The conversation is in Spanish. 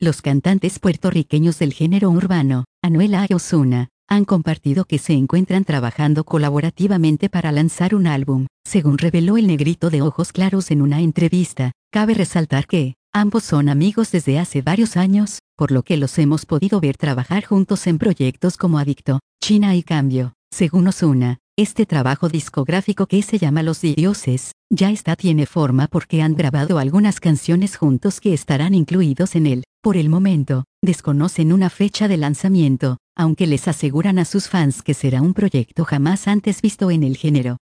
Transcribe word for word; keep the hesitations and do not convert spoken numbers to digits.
Los cantantes puertorriqueños del género urbano, Anuela y Ozuna, han compartido que se encuentran trabajando colaborativamente para lanzar un álbum, según reveló el negrito de ojos claros en una entrevista. Cabe resaltar que ambos son amigos desde hace varios años, por lo que los hemos podido ver trabajar juntos en proyectos como Adicto, China y Cambio. Según Ozuna, este trabajo discográfico que se llama Los Dioses, ya está tiene forma porque han grabado algunas canciones juntos que estarán incluidos en él. Por el momento, desconocen una fecha de lanzamiento, aunque les aseguran a sus fans que será un proyecto jamás antes visto en el género.